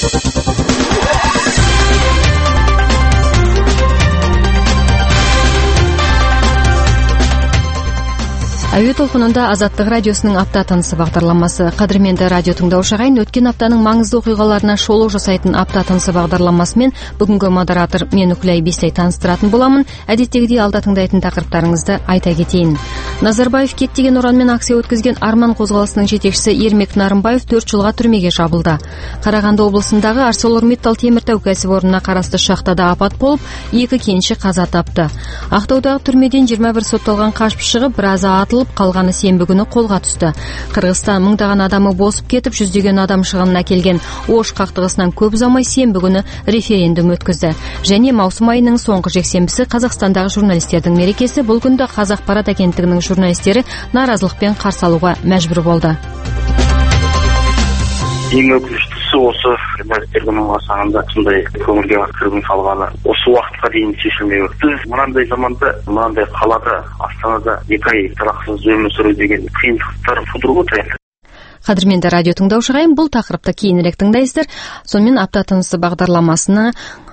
Әуе толқынында Азаттық радиосының апта тынысы бағдарламасы. Қадірменді радио тыңдаушы ағайын, өткен аптаның маңызды оқиғаларына шолу жасайтын апта тынысы бағдарламасымен бүгінгі модератор мен Үкілай Бестай таныстыратын боламын. Әдеттегідей алда тыңдайтын тақырыптарыңызды айта кетейін. Назарбаев кет деген ұранмен акция өткізген Арман қозғалысының жетекшісі Ермек Нарымбаев 4 жылға түрмеге жабылды. Қарағанды облысындағы ArcelorMittal теміртау кәсіпорнына қарасты шахтада апат болып, 2 кенші қаза тапты. Ақтаудағы түрмеден 21 сотталған қашып шығып, біразы атылып, қалғаны сенбі күні қолға түсті. Қырғызстан мыңдаған адамы босып кетіп, жүздеген адам шығынын әкелген Ош қақтығысынан көп ұзамай сенбі күні референдум өткізді. Және маусым айының соңғы жексенбісі Қазақстандағы журналистердің мерекесі. Бұл күнді Қазақпарат агенттігінің журналистері наразылықпен қарсы алуға мәжбүр болды. Ең өкініштісі осы журналистердің қарсаңында сондай көңілге кірбің салғаны осы уақытқа дейін шешілмей өтті. Мынандай заманда, мынандай қалада, Астанада 2 ай тұрақсыз өмір сүру деген қиындықтар тудырып отыр. Қадірменді радио тыңдаушы ағайын, бұл тақырыпты кейінірек тыңдайсыздар. Сонымен апта тынысы бағдарламасына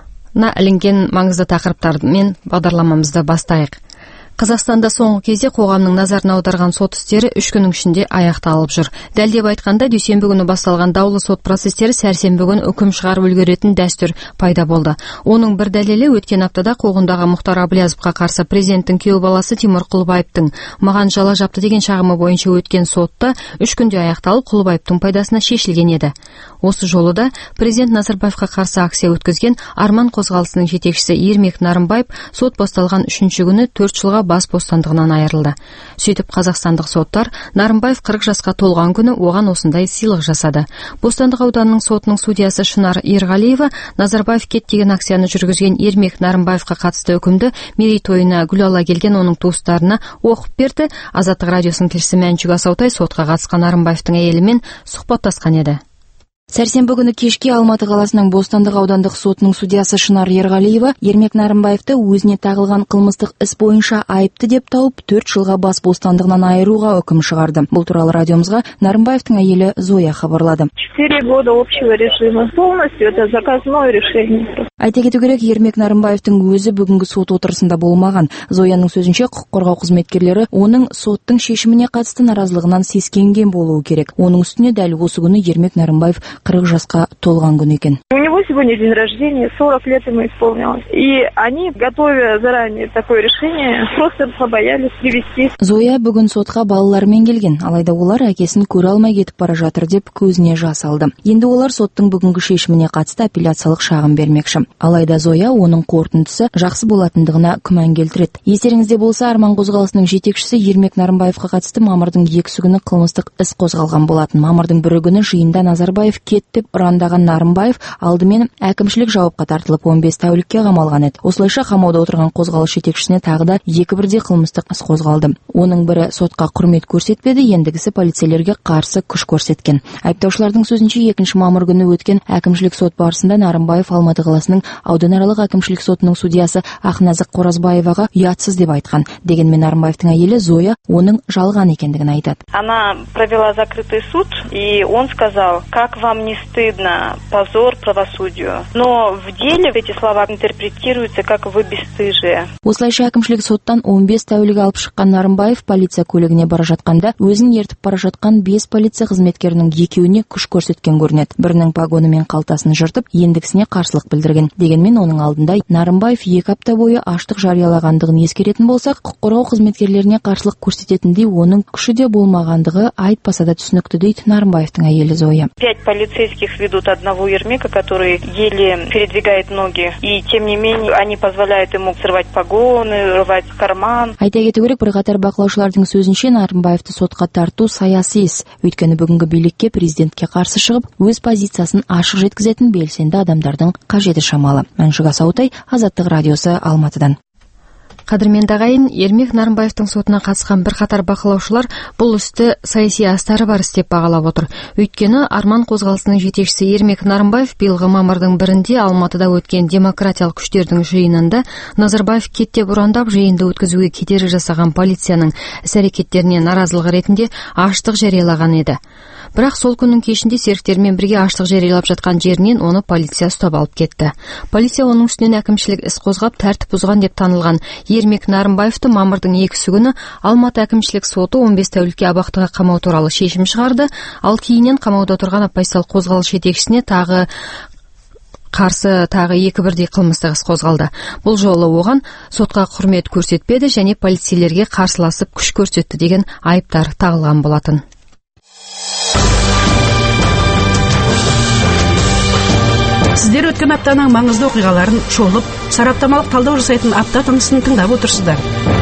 ілінген маңызды тақырыптармен бағдарламамызды бастайық. Қазақстанда соңғы кезде қоғамның назарын аударған сот істері 3 күннің ішінде аяқталып жүр. Дәлдеп айтқанда, дүйсенбі күні басталған даулы сот процестері сәрсенбі күні үкім шығарып үлгеретін дәстүр пайда болды. Оның бір дәлелі өткен аптада Қуғындағы Мұхтар Әблязовқа қарсы президенттің күйеу баласы Тимур Құлыбаевтың маған жала жапты деген шағымы бойынша өткен сотта 3 күнде аяқталып, Құлыбаевтың пайдасына шешілген еді. Осы жолы да президент Назарбаевқа қарсы акция өткізген Арман қозғалысының жетекшісі Ермек Нарымбаев сот басталған 3-ші күні 4 жылға бас бостандығынан айырылды. Сөйтіп қазақстандық соттар Нарымбаев 40 жасқа толған күні оған осындай сыйлық жасады. Бостандық ауданының сотының судьясы Шынар Ерғалиева Назарбаев кет деген акцияны жүргізген Ермек Нарымбаевқа қатысты үкімді мерейтойына гүл ала келген оның туыстарына оқып берді. Азаттық радиосының тілшісі Мәншүк Асаутай сотқа қатысқан Нарымбаевтың әйелімен сұхбаттасқан еді. Сәрсенбі күні кешке Алматы қаласының Бостандық аудандық сотының судьясы Шынар Ерғалиева Ермек Нарымбаевты өзіне тағылған қылмыстық іс бойынша айыпты деп тауып 4 жылға бас бостандығынан айыруға үкім шығарды. Бұл туралы радиомызға Нарымбаевтың әйелі Зоя хабарлады. 4 года общего режима. Полностью это заказное решение. Айта кету керек, Ермек Нарымбаевтың өзі бүгінгі сот отырысында болмаған. Зояның сөзінше, құқық қорғау қызметкерлері оның соттың шешіміне қатысты наразылығынан сескенген болуы керек. Оның үстіне дәл осы күні Ермек Нарымбаев 40 жасқа толған күн екен. У него сегодня день рождения, 40 лет ему исполнилось. И они, готовя заранее такое решение, просто побоялись привести. Зоя бүгін сотқа балаларымен келген, алайда олар әкесін көре алмай кетіп бара жатыр деп көзіне жас алды. Енді олар соттың бүгінгі шешіміне қатысты апелляциялық шағым бермекші. Алайда Зоя оның қорытындысы жақсы болатындығына күмән келтіреді. Естеріңізде болса, Арман қозғалысының жетекшісі Ермек Нарымбаевқа қатысты мамырдың 2 күні қылмыстық іс қозғалған болатын. Мамырдың 1 күні жиында Назарбаев кет деп ұрандаған Нарымбаев алдымен әкімшілік жауапқа тартылып 15 тәулікке қамалған еді. Осылайша қамауда отырған қозғалыс жетекшісіне тағы да 2 бірдей қылмыстық іс қозғалды. Оның бірі сотқа құрмет көрсетпеді, ендігісі полицейлерге қарсы күш көрсеткен. Айыптаушылардың сөзінше 2 мамыр күні өткен әкімшілік сот барысында Нарымбаев Алматы қаласының ауданаралық әкімшілік сотының судьясы Ақназық Қоразбаеваға ұятсыз деп айтқан. Дегенмен Нарымбаевтың әйелі Зоя оның жалған екендігін айтады. Она провела закрытый суд, и он сказал: как вам не стыдно, позор правосудию. Но в деле эти слова интерпретируются как вы бесстыжие. Осылайша әкімшілік соттан 15 тәулік алып шыққан Нарымбаев полиция көлігіне бара жатқанда өзін ертіп бара жатқан 5 полиция қызметкерінің екеуіне күш көрсеткен көрінеді. Бірінің погоны мен қалтасын жыртып, ендігісіне қарсылық білдірген. Дегенмен оның алдында Нарымбаев 2 апта бойы аштық жариялағандығын ескеретін болсақ, құқық қорғау қызметкерлеріне қарсылық көрсететіндей оның күші де болмағандығы айтпаса да түсінікті дейді Нарымбаевтың әйелі Зоя. 5 полицейских ведут одного Ермека, который еле передвигает ноги, и тем не менее они позволяют ему срывать погоны, рвать карман. Айта кету керек, бірқатар бақылаушылардың сөзінше Нарымбаевты сотқа тарту саяси іс. Өйткені бүгінгі билікке президентке қарсы шығып, өз позициясын ашық жеткізетін белсенді адамдардың қажеті шамалы. Мәншүк Асаутай, Азаттық радиосы, Алматыдан. Қадірменді ағайын, Ермек Нарымбаевтың сотына қатысқан бірқатар бақылаушылар бұл істі саяси астары бар іс деп бағалап отыр. Өйткені Арман қозғалысының жетекшісі Ермек Нарымбаев биылғы мамырдың 1-інде Алматыда өткен демократиялық күштердің жиынында Назарбаев кет деп ұрандап жиынды өткізуге кедергі жасаған полицияның іс-әрекеттеріне наразылығы ретінде аштық жариялаған еді. Бірақ сол күннің кешінде серіктермен бірге аштық жариялап жатқан жерінен оны полиция ұстап алып кетті. Полиция оның үстінен әкімшілік іс қозғап тәртіп бұзған деп танылған Ермек Нарымбаевты мамырдың 2 күні Алматы әкімшілік соты 15 тәулікке абақтыға қамау туралы шешім шығарды. Ал кейіннен қамауда тұрған оппозициялық қозғалыс жетекшісіне қарсы тағы 2 бірдей қылмыстық іс қозғалды. Бұл жолы оған сотқа құрмет көрсетпеді және полицейлерге қарсыласып күш көрсетті деген айыптар тағылған болатын. Сіздер өткен аптаның маңызды оқиғаларын шолып, сараптамалық талдау жасайтын апта тынысын тыңдап отырсыздар.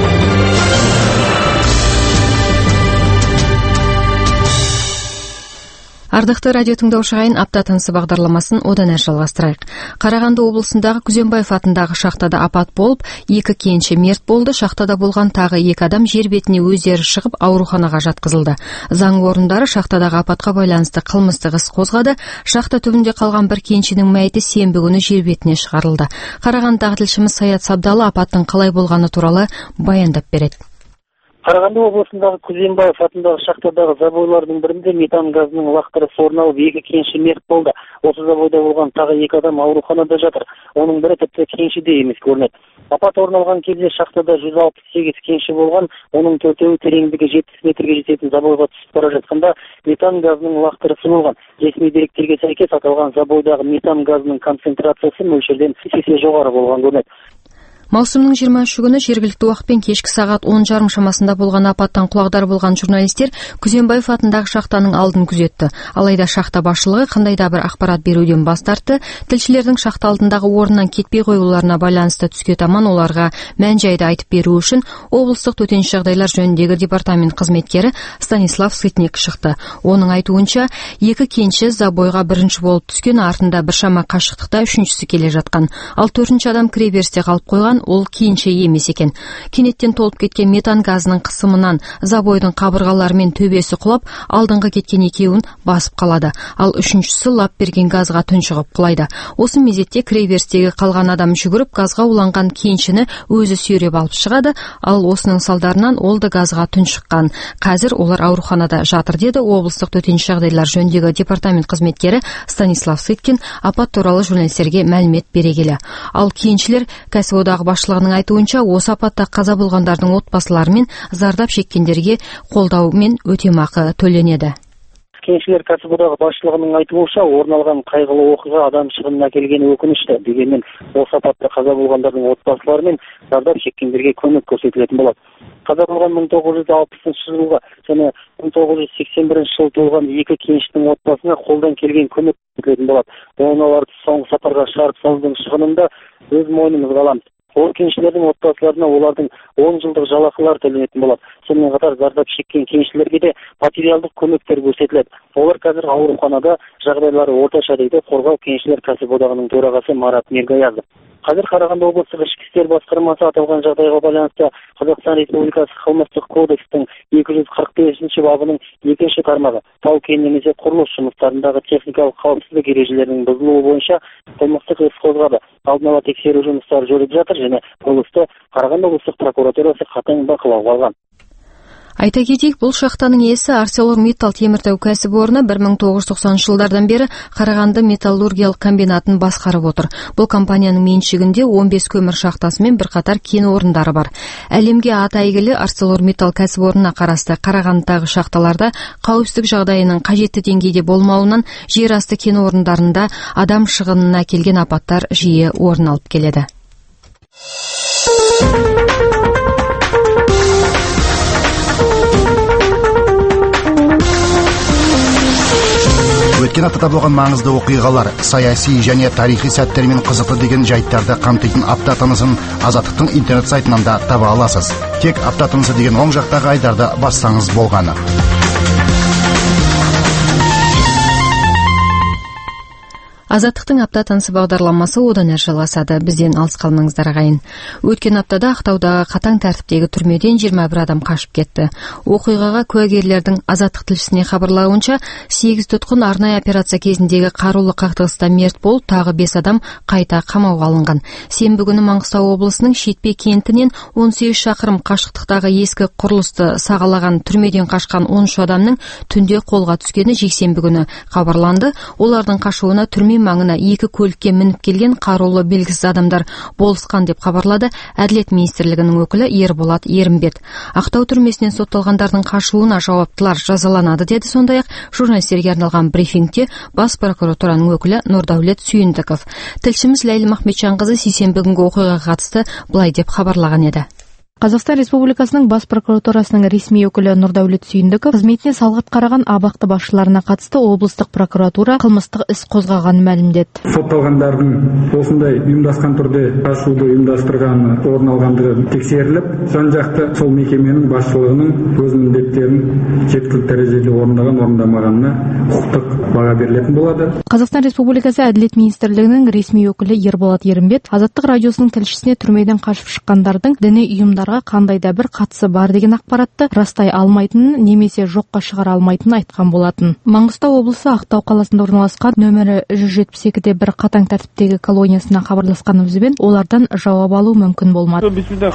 Ардақты радио тыңдаушылар, апта тынысы бағдарламасын одан әрі жалғастырайық. Қарағанды облысындағы Күзембаев атындағы шахтада апат болып, 2 кенші мерт болды. Шахтада болған тағы 2 адам жер бетіне өздері шығып ауруханаға жатқызылды. Заң орындары шахтадағы апатқа байланысты қылмыстық іс қозғады. Шахта түбінде қалған бір кеншінің мәйіті сенбі күні жер бетіне шығарылды. Қарағандыдағы тілшіміз Саят Сабдалы апаттың қалай болғаны туралы баяндап береді. Қарағанды облысындағы Күзембаев атындағы шахтадағы забойлардың бірінде метан газының лақтырысы орын алып 2 кенші мерт болды. Осы забойда болған тағы 2 адам ауруханада жатыр. Оның бірі тіпті кеншіде емес көрінеді. Апат орын алған кезде шахтада 168 кенші болған, оның 4-еуі тереңдігі 70 метрге жететін забойға түсіп бара жатқанда метан газының лақтырысы болған. Ресми деректерге сәйкес аталған забойдағы метан газының концентрациясы мөлшерден 3 есе жоғары болған көрінеді. Маусымның 23 күні жергілікті уақытпен кешкі сағат 10:30 шамасында болған апаттан құлағдар болған журналистер Күзембаев атындағы шахтаның алдын күзетті. Алайда шахта басшылығы қандай да бір ақпарат беруден бас тартты. Тілшілердің шахта алдындағы орнынан кетпей қоюларына байланысты түске таман оларға мән-жайды айтып беру үшін облыстық төтенше жағдайлар жөніндегі департамент қызметкері Станислав Сытник шықты. Оның айтуынша, 2 кенші забойға бірінші болып түскен, артында біршама қашықтықта үшіншісі келе жатқан. Ал 4-ші адам кіреберісте қалып қойған, ол кенші емес екен. Кенеттен толып кеткен метан газының қысымынан забойдың қабырғалары мен төбесі құлап, алдыңғы кеткен 2-еуін басып қалады. Ал 3-шісі лап берген газға тұншығып құлайды. Осы мезетте кіреберістегі қалған адам жүгіріп газға уланған кеншіні өзі сүйреп алып шығады. Ал осының салдарынан ол да газға тұншыққан. Қазір олар ауруханада жатыр, деді облыстық төтенше жағдайлар жөніндегі департамент қызметкері Станислав Сыткин апат туралы журналистерге мәлімет бере келе. Ал кеншілер кәсіподағы басшылығының айтуынша, осы апатта қаза болғандардың отбасылары мен зардап шеккендерге қолдау мен өтемақы төленеді. Кеншілер кәсіподағы басшылығының айтуынша, орын алған қайғылы оқиға адам шығынына келгені өкінішті. Дегенмен, осы апатта қаза болғандардың отбасылары мен зардап шеккендерге көмек көрсетілетін болады. Қаза болған 1960 жылғы және 1981 жылы туылған 2 кеншінің отбасына қолдан келген көмек көрсетілетін болады. Оларды соңғы сапарға шығарып салудың шығынында өз мойнымызға аламыз. Ол кеншілердің отбасыларына олардың 10 жылдық жалақылар төленетін болады. Сонымен қатар зардап шеккен кеншілерге де материалдық көмектер көрсетіледі. Олар қазір ауруханада, жағдайлары орташа, дейді Қорғау кеншілер кәсіподағының төрағасы Марат Мергаязов. Қазір Қарағанды облыстық ішкі істер басқармасы аталған жағдайға байланысты Қазақстан Республикасы қылмыстық кодекстің 245 бабының 2 тармағы тау-кен немесе құрылыс жұмыстарындағы техникалық қауіпсіздік ережелерінің бұзылуы бойынша қылмыстық іс қозғады. Алдын ала тексеру жұмыстары жүріп жатыр және бұл істі Қарағанды облыстық прокуратурасы қатаң бақылауға алған. Айта кетейік, бұл шахтаның иесі ArcelorMittal теміртау кәсіпорны 1990 жылдардан бері Қарағанды металлургиялық комбинатын басқарып отыр. Бұл компанияның меншігінде 15 көмір шахтасы мен бірқатар кен орындары бар. Әлемге аты әйгілі ArcelorMittal кәсіпорнына қарасты Қарағандыдағы шахталарда қауіпсіздік жағдайының қажетті деңгейде болмауынан жер асты кен орындарында адам шығынына келген апаттар жиі орын алып келеді. Өткен аптада болған маңызды оқиғалар, саяси және тарихи сәттермен қызықты деген жайттарды қамтитын апта тынысын Азаттықтың интернет сайтынан да таба аласыз. Тек апта тынысы деген оң жақтағы айдарды бассаңыз болғаны. Азаттықтың апта тынысы бағдарламасы одан әрі жалғасады. Бізден алыс қалмаңыздар ағайын. Өткен аптада Ақтаудағы қатаң тәртіптегі түрмеден 21 адам қашып кетті. Оқиғаға куәгерлердің Азаттық тілшісіне хабарлауынша, 8 тұтқын арнайы операция кезіндегі қарулы қақтығыста мерт болып, тағы 5 адам қайта қамауға алынған. Сенбі күні Маңғыстау облысының Шетпе кентінен 18 шақырым қашықтықтағы ескі құрылысты сағалаған түрмеден қашқан 13 адамның түнде қолға түскені жексенбі күні хабарланды. Олардың қашуына түрме маңына 2 көлікке мініп келген қарулы белгісіз адамдар болысқан деп хабарлады Әділет министрлігінің өкілі Ерболат Ерімбет. Ақтау түрмесінен сотталғандардың қашуына жауаптылар жазаланады деді. Сондай-ақ журналистерге арналған брифингте бас прокуратураның өкілі Нұрдәулет Сүйіндіков. Тілшіміз Ләйлім Ахметжанқызы сейсенбі күнгі оқиғаға қатысты былай деп хабарлаған еді. Қазақстан Республикасының бас прокуратурасының ресми өкілі Нұрдәулет Сүйіндіков қызметіне салғырт қараған абақты басшыларына қатысты облыстық прокуратура қылмыстық іс қозғағанын мәлімдеді. Сотталғандардың осындай ұйымдасқан түрде қашуды ұйымдастырғаны орын алғандығы тексеріліп, жан-жақты сол мекеменің басшылығының өз міндеттерін жеткілікті дәрежеде орындамағанына құқықтық баға берілетін болады. Қазақстан Республикасы Әділет министрлігінің ресми өкілі Ерболат Ерімбет Азаттық радиосының тілшісіне түрмеден қашып шыққандардың діни ұйымдар қандай да бір қатысы бар деген ақпаратты растай алмайтынын немесе жоққа шығара алмайтынын айтқан болатын. Маңғыстау облысы Ақтау қаласында орналасқан нөмірі 172-де бір қатаң тәртіптегі колониясына хабарласқанымызбен олардан жауап алу мүмкін болмады.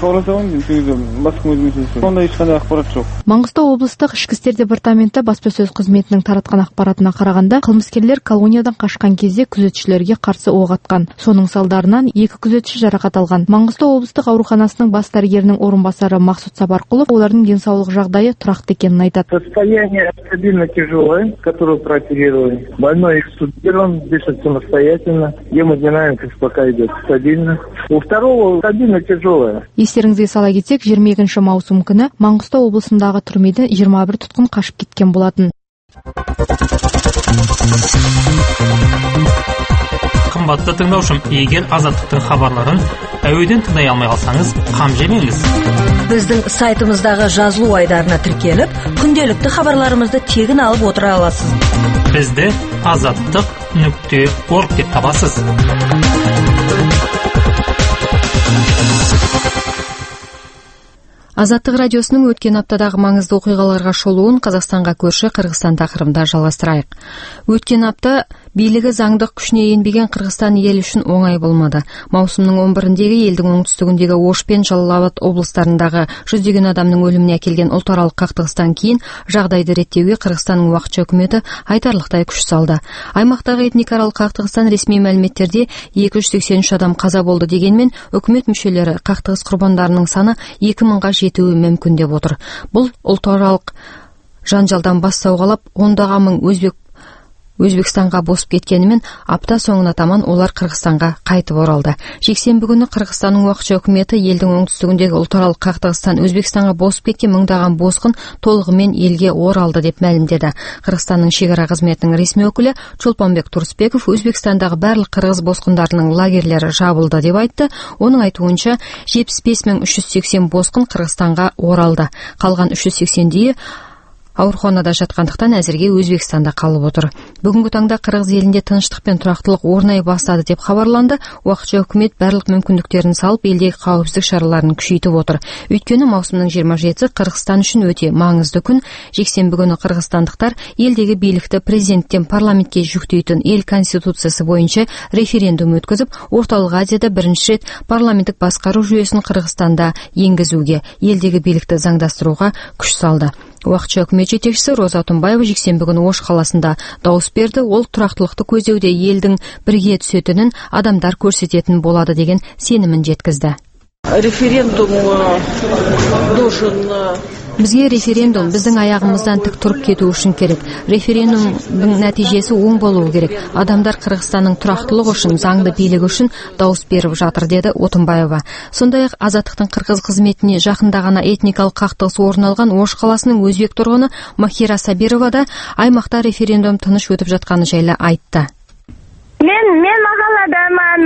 Маңғыстау облыстық ішкі істер департаменті баспасөз қызметінің таратқан ақпаратына қарағанда, қылмыскерлер колониядан қашқан кезде күзетшілерге қарсы оқ атқан. Соның салдарынан 2 күзетші жарақат алған. Маңғыстау облыстық ауруханасының бас дәрігерінің орынбасары Мақсұт Сапарқұлов олардың денсаулық жағдайы тұрақты екенін айтады. Состояние стабильно тяжелое, которое прооперировали. Больной экстубирован, дышит самостоятельно. Гемодинамика пока идет стабильно. У второго стабильно тяжелое. Естеріңізге сала кетсек, 22 маусым күні Маңғыстау облысындағы түрмеден 21 тұтқын қашып кеткен болатын. Қымбатты тыңдаушым, егер Азаттықтың хабарларын әуеден тыңдай алмай қалсаңыз, қам жемеңіз. Біздің сайтымыздағы жазылу айдарына тіркеліп, күнделікті хабарларымызды тегін алып отыра аласыз. Бізді azаттық.org деп табасыз. Азаттық радиосының өткен аптадағы маңызды оқиғаларға шолуын Қазақстанға көрші Қырғызстан тақырыбында жалғастырайық. Өткен апта билігі заңдық күшіне енбеген Қырғызстан ел үшін оңай болмады. Маусымның 11-дегі елдің оңтүстігіндегі Ош пен Жалал-Абад облыстарындағы жүздеген адамның өліміне әкелген ұлтаралық қақтығыстан кейін жағдайды реттеуге Қырғызстанның уақытша үкіметі айтарлықтай күш салды. Аймақтағы этникааралық қақтығыстан ресми мәліметтерде 283 адам қаза болды дегенмен, үкімет мүшелері қақтығыс құрбандарының саны 2000-ға жетуі мүмкін деп отыр. Бұл ұлтаралық жанжалдан бас сауғалап, ондаған мың Өзбекстанға босып кеткенімен, апта соңына таман олар Қырғызстанға қайтып оралды. Жексенбі күні Қырғызстанның уақытша үкіметі елдің оңтүстігіндегі ұлтаралық қақтығыстан Өзбекстанға босып кеткен мыңдаған босқын толығымен елге оралды деп мәлімдеді. Қырғызстанның шекара қызметінің ресми өкілі Чолпонбек Турысбеков Өзбекстандағы барлық қырғыз босқындарының лагерлері жабылды деп айтты. Оның айтуынша 75380 босқын Қырғызстанға оралды. Қалған 380-дейі ауруханада жатқандықтан әзірге Өзбекстанда қалып отыр. Бүгінгі таңда Қырғыз елінде тыныштық пен тұрақтылық орнай бастады деп хабарланды. Уақытша үкімет барлық мүмкіндіктерін салып, елдегі қауіпсіздік шараларын күшейтіп отыр. Өйткені маусымның 27-сі Қырғызстан үшін өте маңызды күн. Жексенбі күні қырғызстандықтар елдегі билікті президенттен парламентке жүктейтін ел конституциясы бойынша референдум өткізіп, орталық Азияда бірінші рет парламенттік басқару жүйесін Қырғызстанда енгізуге, елдегі билікті заңдастыруға күш салды. Уақытша үкімет жетекшісі Роза Тумбаева жексенбі күні Ош қаласында дауыс берді. Ол тұрақтылықты көздеуде елдің бірге түсетінін адамдар көрсететін болады деген сенімін жеткізді. Бізге референдум біздің аяғымыздан тік тұрып кету үшін керек. Референдумның нәтижесі оң болуы керек. Адамдар Қырғызстанның тұрақтылығы үшін, заңды билігі үшін дауыс беріп жатыр, деді Отынбаева. Сондай-ақ Азаттықтың қырғыз қызметіне жақында ғана этникалық қақтығыс орын алған Ош қаласының өзбек тұрғыны Махира Сабирова да аймақта референдум тыныш өтіп жатқаны жайлы айтты. Мен мен махалладамын.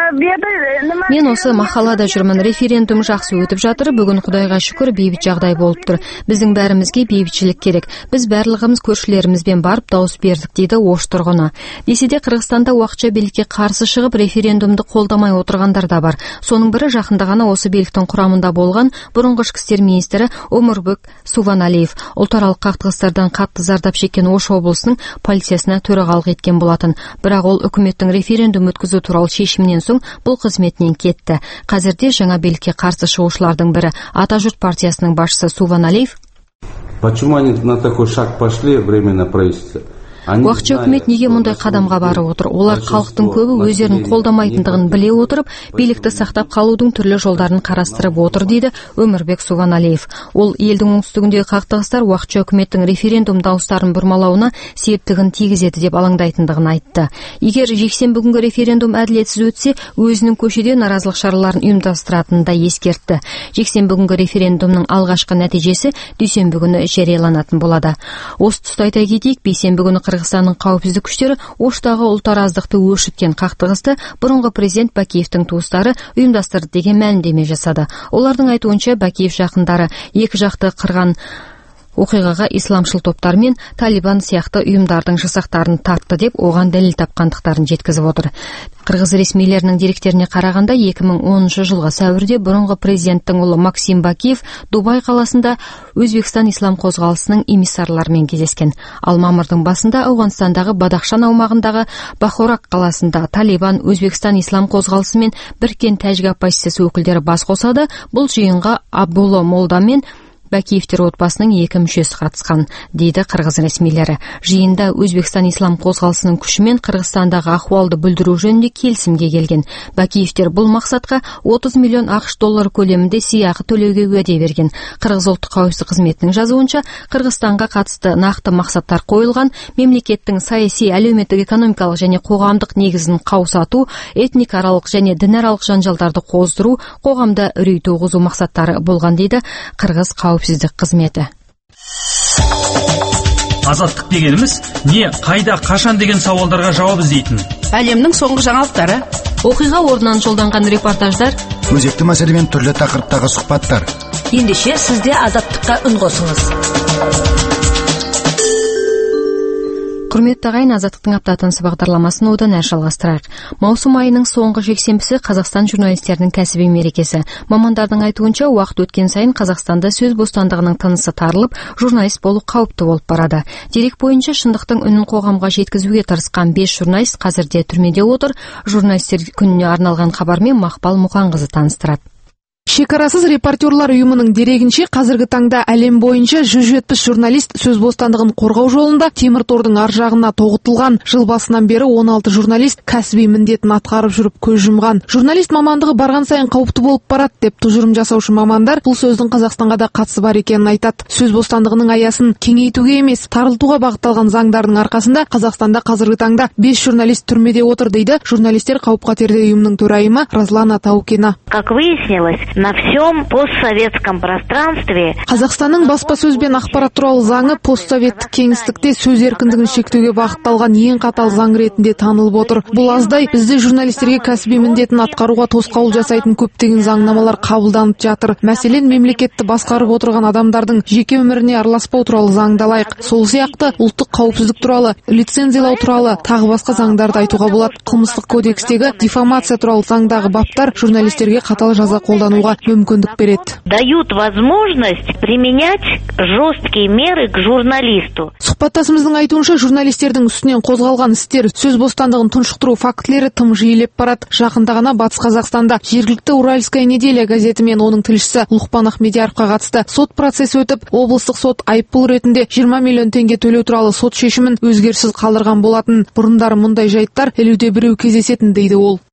Мен осы махаллада жүрмін. Референдум жақсы өтіп жатыр. Бүгін Құдайға шүкір бейбіт жағдай болып тұр. Біздің бәрімізге бейбітшілік керек. Біз барлығымыз көршілерімізбен барып дауыс бердік, дейді Ош тұрғыны. Десе де Қырғызстанда уақытша билікке қарсы шығып референдумды қолдамай отырғандар да бар. Соның бірі жақында ғана осы биліктің құрамында болған бұрынғы ішкі істер министрі Омурбек Субаналиев. Ұлтаралық қақтығыстардан қатты зардап шеккен Ош облысының полициясына төрағалық еткен болатын. Бірақ ол үкіметтің референдум өткізу туралы шешімінен соң бұл қызметінен кетті. Қазірде жаңа билікке қарсы шығушылардың бірі Атажұрт партиясының басшысы Субаналиев. Почему они на такой шаг пошли временно правительство? Уақытша үкімет неге мұндай қадамға барып отыр? Олар халықтың көбі өздерін қолдамайтындығын біле отырып, билікті сақтап қалудың түрлі жолдарын қарастырып отыр, дейді Өмірбек Субаналиев. Ол елдің оңтүстігіндегі қақтығыстар уақытша үкіметтің референдум дауыстарын бұрмалауына септігін тигізеді деп алаңдайтындығын айтты. Егер жексенбі күнгі референдум әділетсіз өтсе, өзінің көшеде наразылық шараларын ұйымдастыратынын да ескертті. Жексенбі күнгі референдумның алғашқы нәтижесі дүйсенбі күні жарияланатын болады. Осы тұста айта кетейік, бейсенбі күні Қырғызстанның қауіпсіздік күштері Оштағы ұлтараздықты өршіткен қақтығысты бұрынғы президент Бакиевтің туыстары ұйымдастырды деген мәлімдеме жасады. Олардың айтуынша Бакиев жақындары екі жақты қырған оқиғаға исламшыл топтар мен Талибан сияқты ұйымдардың жасақтарын тартты деп оған дәлел тапқандықтарын жеткізіп отыр. Қырғыз ресмилерінің деректеріне қарағанда 2010 жылғы сәуірде бұрынғы президенттің ұлы Максим Бакиев Дубай қаласында Өзбекстан ислам қозғалысының эмиссарларымен кездескен. Ал мамырдың басында Ауғанстандағы Бадахшан аумағындағы Бахорак қаласында Талибан, Өзбекстан ислам қозғалысы мен біріккен тәжік оппозициясы өкілдері бас қосады. Бұл жиынға Абдулла Молда мен Бакиевтер отбасының екі мүшесі қатысқан, дейді қырғыз ресмилері. Жиында Өзбекстан ислам қозғалысының күшімен Қырғызстандағы ахуалды бүлдіру жөнінде келісімге келген. Бакиевтер бұл мақсатқа 30 миллион ақш доллары көлемінде сыйақы төлеуге уәде берген. Қырғыз ұлттық қауіпсіздік қызметінің жазуынша, Қырғызстанға қатысты нақты мақсаттар қойылған, мемлекеттің саяси, әлеуметтік, экономикалық және қоғамдық негізін қаусату, этникааралық және дінаралық жанжалдарды қоздыру, қоғамда үрей туғызу мақсаттары болған, дейді Қырғыз қауіпсіздік қызметі. Азаттық дегеніміз не, қайда, қашан деген сауалдарға жауап іздейтін. Әлемнің соңғы жаңалықтары, оқиға орнынан жолданған репортаждар, өзекті мәселемен түрлі тақырыптағы сұхбаттар. Ендеше сізде азаттыққа үн қосыңыз. Құрметті ағайын, азаттықтың аптатынсы бағдарламасын одан әрі жалғастырайық. Маусым айының соңғы жексенбісі Қазақстан журналистерінің кәсіби мерекесі. Мамандардың айтуынша, уақыт өткен сайын Қазақстанда сөз бостандығының тынысы тарылып, журналист болу қауіпті болып барады. Дерек бойынша шындықтың үнін қоғамға жеткізуге тырысқан 5 журналист қазірде түрмеде отыр. Журналистер күніне арналған хабармен Мақпал Мұқанқызы таныстырады. Шекарасыз репортерлар ұйымының дерегінше, қазіргі таңда әлем бойынша 170 журналист сөз бостандығын қорғау жолында темір тордың ар жағына тоғытылған. Жыл басынан бері 16 журналист кәсіби міндетін атқарып жүріп көз жұмған. Журналист мамандығы барған сайын қауіпті болып барады деп тұжырым жасаушы мамандар бұл сөздің Қазақстанға да қатысы бар екенін айтады. Сөз бостандығының аясын кеңейтуге емес, тарылтуға бағытталған заңдардың арқасында Қазақстанда қазіргі таңда 5 журналист түрмеде отыр, дейді журналистер қауіп-қатерде ұйымының төрайымы Разлана Таукина. Как выяснилось, на всем постсоветском пространстве Қазақстанның баспасөз бен ақпарат туралы заңы постсоветтік кеңістікте сөз еркіндігін шектеуге бағытталған ең қатал заң ретінде танылып отыр. Бұл аздай, бізде журналистерге кәсіби міндетін атқаруға тосқауыл жасайтын көптеген заңнамалар қабылданып жатыр. Мәселен, мемлекетті басқарып отырған адамдардың жеке өміріне араласпау туралы заңды алайық. Сол сияқты ұлттық қауіпсіздік туралы, лицензиялау туралы тағы басқа заңдарды айтуға болады. Қылмыстық кодекстегі дифамация туралы заңдағы баптар журналистерге қатал жаза қолдануға мүмкіндік береді. Дают возможность применять жесткие меры к журналисту. Сұхбаттасымыздың айтуынша, журналистердің үстінен қозғалған істер, сөз бостандығын тұншықтыру фактілері тым жиілеп барады. Жақында ғана Батыс Қазақстанда жергілікті Уральская неделя газеті мен оның тілшісі Лұқпан Ахмедияровқа қатысты сот процесі өтіп, облыстық сот айыппұл ретінде 20 миллион теңге төлеу туралы сот шешімін өзгеріссіз қалдырған болатын. Бұрындары мұндай жайттар 50-де біреу кездесетін, дейді ол.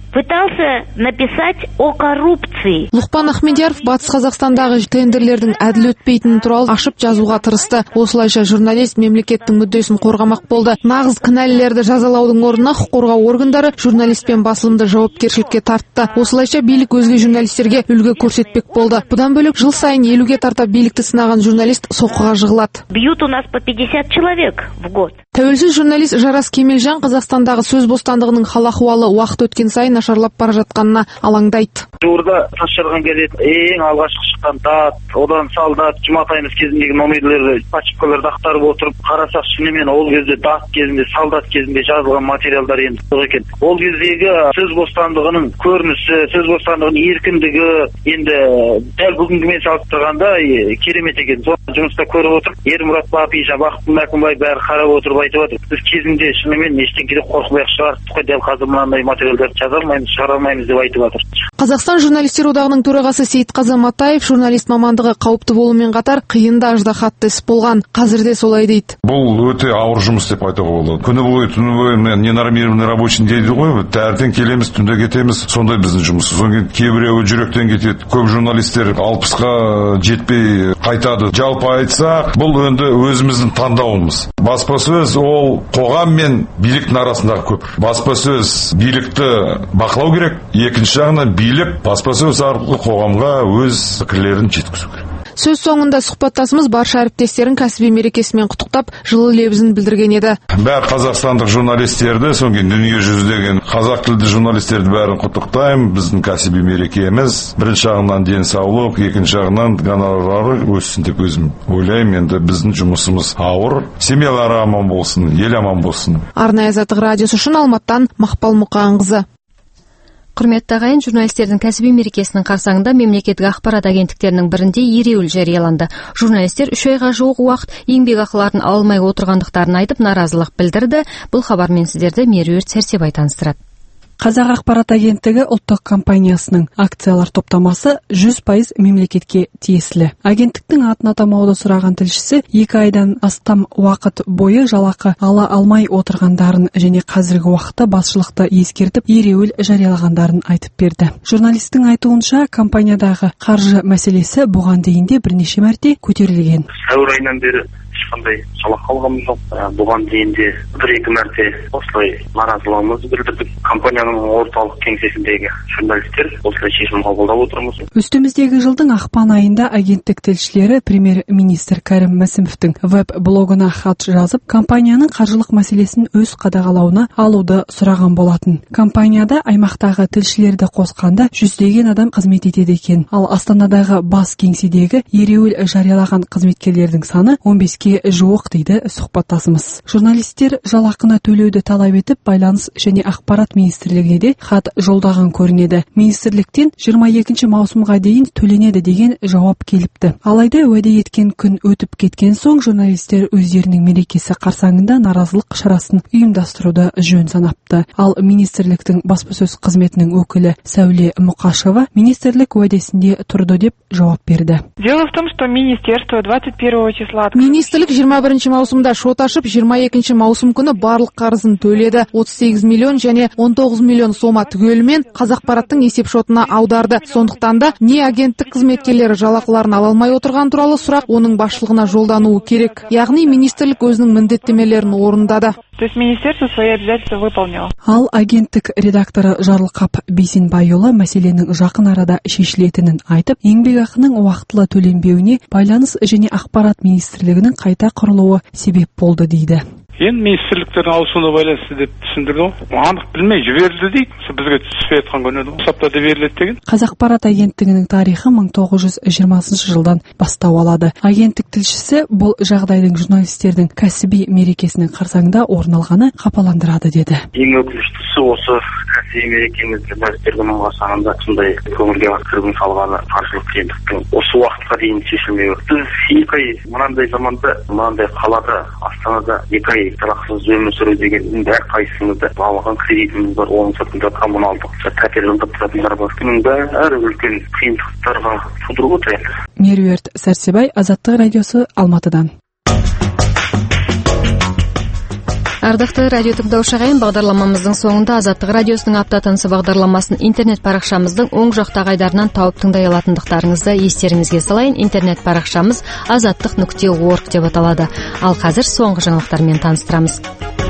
пытался написать о коррупции. Лұқпан Ахмедияров Батыс Қазақстандағы тендерлердің әділ өтпейтіні туралы ашып жазуға тырысты. Осылайша журналист мемлекеттің мүддесін қорғамақ болды. Нағыз кінәлілерді жазалаудың орнына құқық қорғау органдары журналист пен басылымды жауапкершілікке тартты. Осылайша билік өзге журналистерге үлгі көрсетпек болды. Бұдан бөлек жыл сайын 50-ге тарта билікті сынаған журналист соққыға жығылады. Бьют у нас по 50 человек в год. Тәуелсіз журналист Жарас Кемелжан Қазақстандағы сөз бостандығының хал-ахуалы уақыт өткен сайын нашарлап бара жатқанына алаңдайды. Жуырда тас жарған газет ең алғашқы шыққан Тат, одан Солдат, Жұматайымыз кезіндегі номерлерді пачкаларды ақтарып отырып қарасақ, шынымен ол кезде Дат кезінде, Солдат кезінде жазылған материалдар енді жоқ екен. Ол кездегі сөз бостандығының көрінісі, сөз бостандығының еркіндігі енді дәл бүгінгімен салыстырғанда керемет екен. Соны жұмыста көріп отырып, Ермұрат Бапиша, Бақыт Мәкімбай бәрі қарап отырып айтып отыр. Біз кезінде шынымен ештеңеде қорқып шығардық қой, дәл қазір мынандай материалдарды жаза алмаймыз, шығара алмаймыз деп айтып отыр. Қазақстан журналистер одағының төрағасы Сейітқазы Матаев журналист мамандығы қауіпті болумен қатар қиын да аждахатты іс болған. Қазір де солай дейді. Бұл өте ауыр жұмыс деп айтуға болады. Күні бойы, түні бойы ненормированный рабочий дейді ғой. Таңертең келеміз, түнде кетеміз. Сондай біздің жұмыс. Содан кейін кейбіреуі жүректен кетеді. Көп журналистер 60-қа жетпей қайтады. Жалпы айтсақ, бұл енді өзіміздің таңдауымыз. Баспасөз ол қоғам мен биліктің арасындағы көпір. Баспасөз билікті бақылау керек. Екінші жағынан билік баспасөз арқылы қоғамға өз пікірлерін жеткізу керек. Сөз соңында сұхбаттасымыз барша әріптестерін кәсіби мерекесімен құттықтап, жылы лебізін білдірген еді. Бәр қазақстандық журналистерді, соңғы дүние жүзідегі қазақ тілді журналистерді бәрін құттықтаймын. Біздің кәсіби мерекеміз бірінші жағынан денсаулық, екінші жағынан гонорары өссін деп өзім ойлаймын. Енді біздің жұмысымыз ауыр. Семьялары аман болсын, ел аман болсын. Арнайы Азаттық радиосы үшін Алматтан Мақпал Мұқанқызы. Құрметті ағайын, журналистердің кәсіби мерекесінің қарсаңында мемлекеттік ақпарат агенттіктерінің бірінде ереуіл жарияланды. Журналистер 3 айға жуық уақыт еңбек ақыларын алмай отырғандықтарын айтып наразылық білдірді. Бұл хабармен сіздерді Меруерт Сәрсебай таныстырады. Қазақ ақпарат агенттігі ұлттық компаниясының акциялар топтамасы 100% мемлекетке тиесілі. Агенттіктің атын атамауды сұраған тілшісі 2 айдан астам уақыт бойы жалақы ала алмай отырғандарын және қазіргі уақытта басшылықты ескертіп ереуіл жариялағандарын айтып берді. Журналистің айтуынша, компаниядағы қаржы мәселесі бұған дейін де бірнеше мәрте көтерілген. Сәуір айынан бері ешқандай жалақы алғанымыз жоқ. Бұған дейін де 1-2 мәрте осылай наразылығымызды білдірдік. Компанияның орталық кеңсесіндегі журналистер осылай шешім қабылдап отырмыз. Үстіміздегі жылдың ақпан айында агенттік тілшілері премьер-министр Кәрім Мәсімовтің веб-блогына хат жазып, компанияның қаржылық мәселесін өз қадағалауына алуды сұраған болатын. Компанияда аймақтағы тілшілерді қосқанда 100-деген адам қызмет етеді екен. Ал Астанадағы бас кеңседегі ереуіл жариялаған қызметкерлердің саны 15-ке жуық дейді сұхбаттасымыз. Журналистер жалақыны төлеуді талап етіп, байланыс және ақпарат министрлігіне де хат жолдаған көрінеді. Министрліктен 22 маусымға дейін төленеді деген жауап келіпті. Алайда уәде еткен күн өтіп кеткен соң журналистер өздерінің мерекесі қарсаңында наразылық шарасын ұйымдастыруды жөн санапты. Ал министрліктің баспасөз қызметінің өкілі Сәуле Мұқашева министрлік уәдесінде тұрды деп жауап берді. Дело в том, что министерство 21 числа Министрлік 21 маусымда шот ашып, 22 маусым күні барлық қарызын төледі. 38 миллион және 19 миллион сома түгелімен Қазақпараттың есеп шотына аударды. Сондықтан да не агенттік қызметкерлері жалақыларын ала алмай отырған туралы сұрақ оның басшылығына жолдануы керек. Яғни министрлік өзінің міндеттемелерін орындады. То есть министерство свои обязательства выполнило. Ал агенттік редакторы Жарылқап Бейсенбайұлы мәселенің жақын арада шешілетінін айтып, еңбекақының уақытылы төленбеуіне байланыс және ақпарат министрлігінің қайта құрылуы себеп болды дейді. Енді министрліктердің ауысуына байланысты деп түсіндірді ғой. Анық білмей жіберілді дейді. Бізге түспей жатқан күні аптада беріледі деген. Қазақпарат агенттігінің тарихы 1920 жылдан бастау алады. Агенттік тілшісі бұл жағдайдың журналистердің кәсіби мерекесінің қарсаңында орын алғаны қапаландырады деді. Ең өкініштісі осы кәсіби мерекемізді журналистер күнінің қарсаңында сондай көңілге кірбің салғаны қаржылық қиындықтың осы уақытқа дейін шешілмей отыр. Біз 2 ай мынандай заманда, мынандай қалада, Астанада 2 ай жалақысыз өмір сүру деген әрқайсымызда алған кредитіміз бар, оның сыртында коммуналдық пәтер жалдап тұратындар бар. Бұның бәрі үлкен қиындықтарға тудырып отыр. Меруерт Сәрсебай, Азаттық радиосы, Алматыдан. Ардактуу радио тыңдаушы агайын, бағдарламамыздың соңында Азаттык радиосунун апта тынысы бағдарламасын интернет парақшамыздың оң жақтағы айдарынан тауып тыңдай алатындыктарыңызды естериңизге салайын. Интернет парақшамыз azattik.org деп аталады. Ал қазір соңғы жаңалықтармен таныстырамыз.